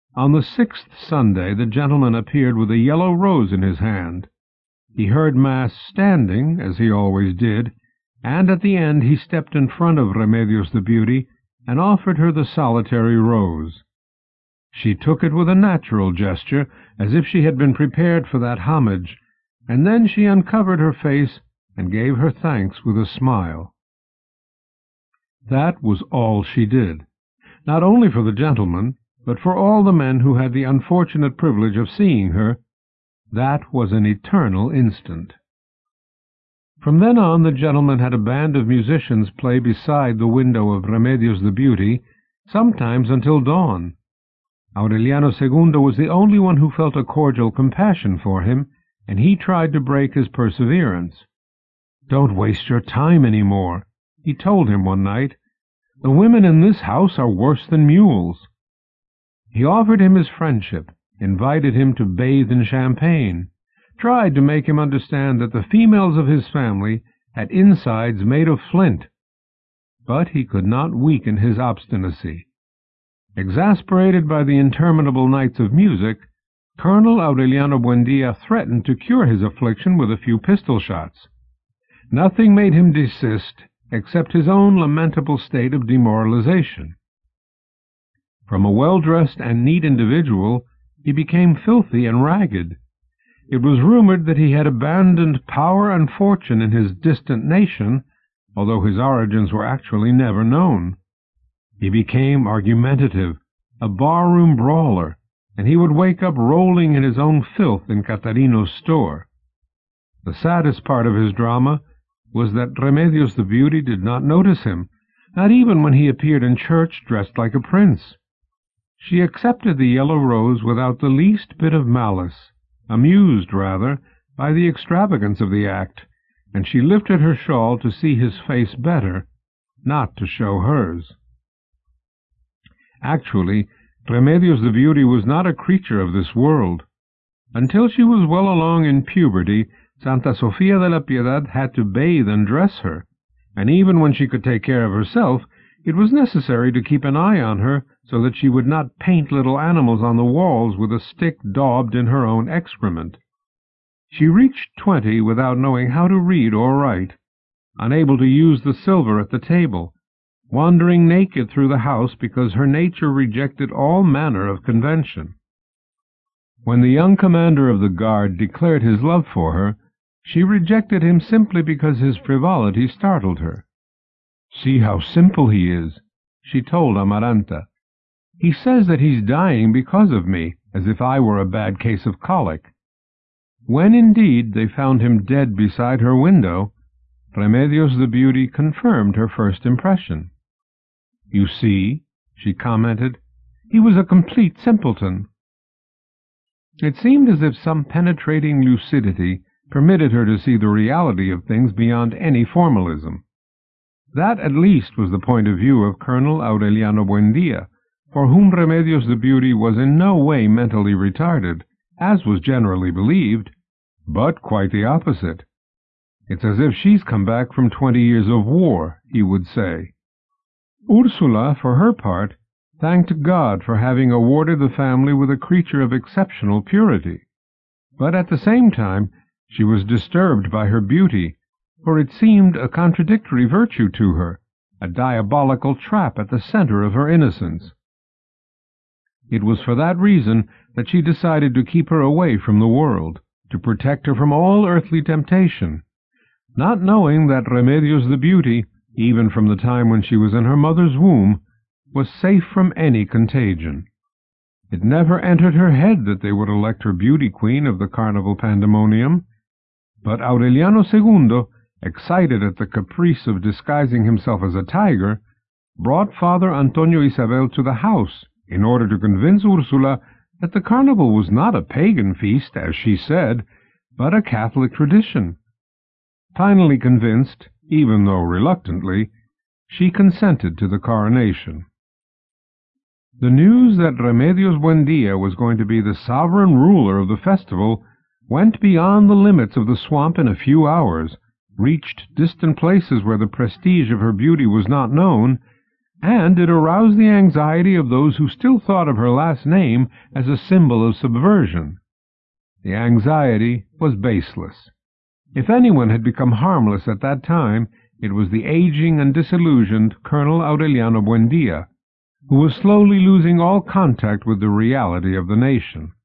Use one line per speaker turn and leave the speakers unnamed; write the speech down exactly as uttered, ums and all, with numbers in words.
On the sixth Sunday the gentleman appeared with a yellow rose in his hand. He heard Mass standing, as he always did, and at the end he stepped in front of Remedios the Beauty and offered her the solitary rose. She took it with a natural gesture, as if she had been prepared for that homage, and then she uncovered her face and gave her thanks with a smile. That was all she did, not only for the gentleman, but for all the men who had the unfortunate privilege of seeing her. That was an eternal instant. From then on the gentleman had a band of musicians play beside the window of Remedios the Beauty, sometimes until dawn. Aureliano Segundo was the only one who felt a cordial compassion for him, and he tried to break his perseverance. "Don't waste your time any more," he told him one night. "The women in this house are worse than mules." He offered him his friendship, invited him to bathe in champagne, tried to make him understand that the females of his family had insides made of flint. But he could not weaken his obstinacy. Exasperated by the interminable nights of music, Colonel Aureliano Buendia threatened to cure his affliction with a few pistol shots. Nothing made him desist except his own lamentable state of demoralization. From a well-dressed and neat individual, he became filthy and ragged. It was rumored that he had abandoned power and fortune in his distant nation, although his origins were actually never known. He became argumentative, a bar-room brawler, and he would wake up rolling in his own filth in Catarino's store. The saddest part of his drama was that Remedios the Beauty did not notice him, not even when he appeared in church dressed like a prince. She accepted the yellow rose without the least bit of malice, amused, rather, by the extravagance of the act, and she lifted her shawl to see his face better, not to show hers. Actually, Remedios the Beauty was not a creature of this world. Until she was well along in puberty, Santa Sofia de la Piedad had to bathe and dress her, and even when she could take care of herself, it was necessary to keep an eye on her so that she would not paint little animals on the walls with a stick daubed in her own excrement. She reached twenty without knowing how to read or write, unable to use the silver at the table, wandering naked through the house because her nature rejected all manner of convention. When the young commander of the guard declared his love for her, she rejected him simply because his frivolity startled her. "See how simple he is," she told Amaranta. "He says that he's dying because of me, as if I were a bad case of colic." When indeed they found him dead beside her window, Remedios the Beauty confirmed her first impression. "You see," she commented, "he was a complete simpleton." It seemed as if some penetrating lucidity permitted her to see the reality of things beyond any formalism. That at least was the point of view of Colonel Aureliano Buendia, for whom Remedios the Beauty was in no way mentally retarded, as was generally believed, but quite the opposite. "It's as if she's come back from twenty years of war," he would say. Ursula, for her part, thanked God for having awarded the family with a creature of exceptional purity. But at the same time she was disturbed by her beauty, for it seemed a contradictory virtue to her, a diabolical trap at the center of her innocence. It was for that reason that she decided to keep her away from the world, to protect her from all earthly temptation, not knowing that Remedios the Beauty, even from the time when she was in her mother's womb, was safe from any contagion. It never entered her head that they would elect her beauty queen of the carnival pandemonium. But Aureliano Segundo, excited at the caprice of disguising himself as a tiger, brought Father Antonio Isabel to the house in order to convince Ursula that the carnival was not a pagan feast, as she said, but a Catholic tradition. Finally convinced, even though reluctantly, she consented to the coronation. The news that Remedios Buendia was going to be the sovereign ruler of the festival went beyond the limits of the swamp in a few hours, reached distant places where the prestige of her beauty was not known, and it aroused the anxiety of those who still thought of her last name as a symbol of subversion. The anxiety was baseless. If anyone had become harmless at that time, it was the aging and disillusioned Colonel Aureliano Buendia, who was slowly losing all contact with the reality of the nation.